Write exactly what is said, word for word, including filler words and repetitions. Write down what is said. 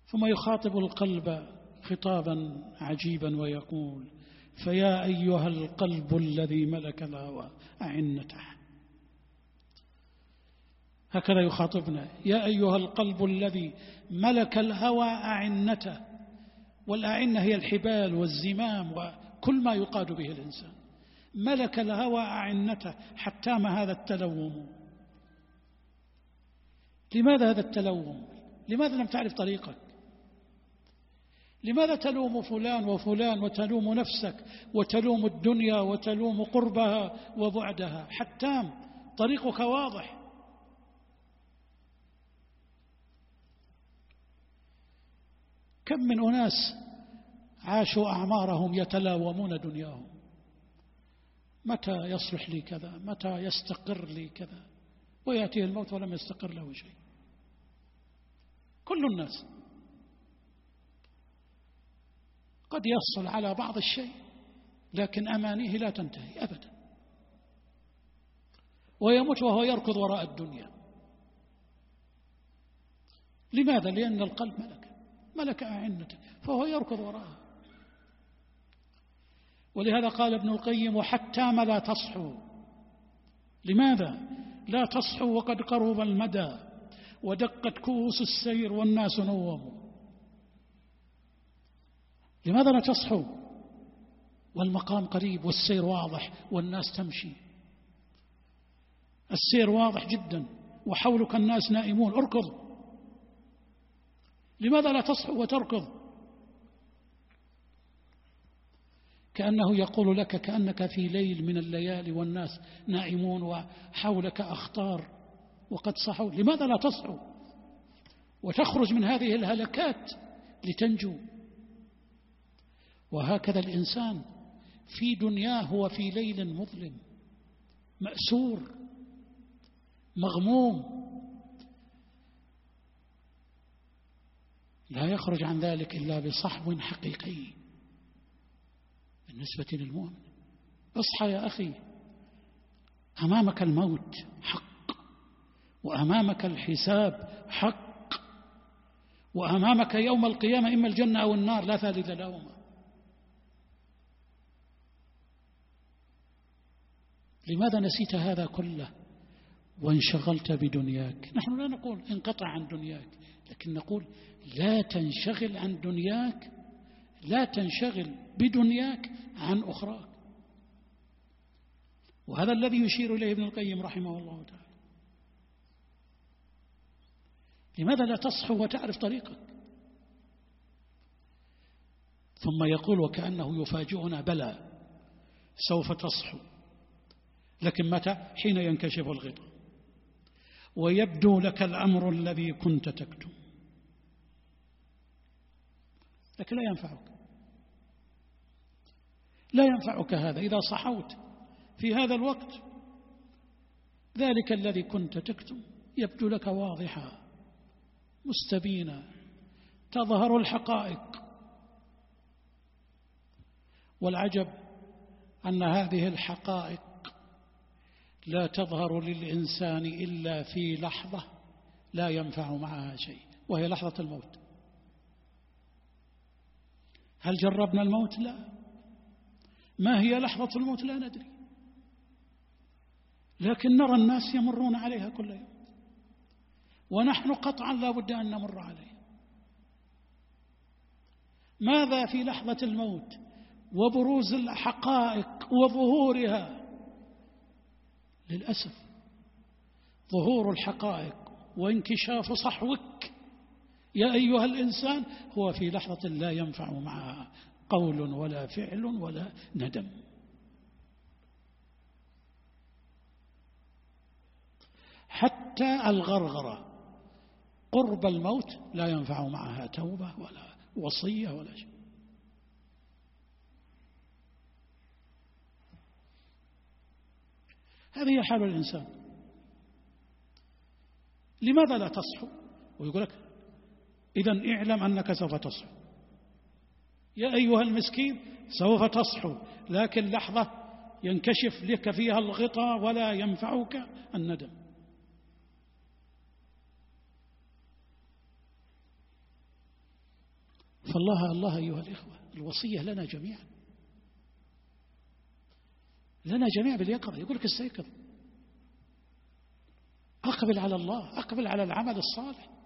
ثم يخاطب القلب خطابا عجيبا ويقول: فيا أيها القلب الذي ملك الهوى أعنته. هكذا يخاطبنا: يا أيها القلب الذي ملك الهوى أعنته. والأعنة هي الحبال والزمام وكل ما يقاد به الإنسان. ملك الهوى أعنته، حتى ما هذا التلوم. لماذا هذا التلوم؟ لماذا لم تعرف طريقك؟ لماذا تلوم فلان وفلان وتلوم نفسك وتلوم الدنيا وتلوم قربها وبعدها؟ حتى طريقك واضح. كم من أناس عاشوا أعمارهم يتلاومون دنياهم: متى يصلح لي كذا، متى يستقر لي كذا، ويأتيه الموت ولم يستقر له شيء. كل الناس قد يحصل على بعض الشيء، لكن أمانيه لا تنتهي أبدا، ويموت وهو يركض وراء الدنيا. لماذا؟ لأن القلب ملك ملك أعنته، فهو يركض وراءها. ولهذا قال ابن القيم: وحتى ما لا تصحوا. لماذا لا تصحوا وقد قرب المدى ودقت كؤوس السير والناس نوموا؟ لماذا لا تصحوا والمقام قريب والسير واضح والناس تمشي؟ السير واضح جدا وحولك الناس نائمون، اركض. لماذا لا تصحو وتركض؟ كأنه يقول لك كأنك في ليل من الليالي والناس نائمون وحولك أخطار وقد صحوا. لماذا لا تصحو وتخرج من هذه الهلكات لتنجو؟ وهكذا الإنسان في دنياه هو في ليل مظلم مأسور مغموم، لا يخرج عن ذلك إلا بصحو حقيقي. بالنسبة للمؤمن: اصحى يا أخي، أمامك الموت حق، وأمامك الحساب حق، وأمامك يوم القيامة إما الجنة أو النار، لا ثالث لهما. لماذا نسيت هذا كله وانشغلت بدنياك؟ نحن لا نقول انقطع عن دنياك، لكن نقول لا تنشغل عن دنياك، لا تنشغل بدنياك عن أخراك. وهذا الذي يشير إليه ابن القيم رحمه الله تعالى. لماذا لا تصحو وتعرف طريقك؟ ثم يقول: وكأنه يفاجئنا: بلى سوف تصحو، لكن متى؟ حين ينكشف الغطاء ويبدو لك الأمر الذي كنت تكتم. لكن لا ينفعك، لا ينفعك هذا إذا صحوت في هذا الوقت. ذلك الذي كنت تكتم يبدو لك واضحا مستبينا، تظهر الحقائق. والعجب أن هذه الحقائق لا تظهر للإنسان إلا في لحظة لا ينفع معها شيء، وهي لحظة الموت. هل جربنا الموت؟ لا. ما هي لحظة الموت؟ لا ندري، لكن نرى الناس يمرون عليها كل يوم، ونحن قطعا لا بد أن نمر عليها. ماذا في لحظة الموت وبروز الحقائق وظهورها؟ للأسف ظهور الحقائق وانكشاف صحوك يا أيها الإنسان هو في لحظة لا ينفع معها قول ولا فعل ولا ندم. حتى الغرغرة قرب الموت لا ينفع معها توبة ولا وصية ولا شيء. هذه حال الإنسان. لماذا لا تصحو؟ ويقول لك: إذن اعلم أنك سوف تصحو يا أيها المسكين، سوف تصحو، لكن لحظة ينكشف لك فيها الغطاء ولا ينفعك الندم. فالله الله أيها الإخوة، الوصية لنا جميعا، لنا جميعا باليقظة. يقول لك استيقظ، أقبل على الله، أقبل على العمل الصالح.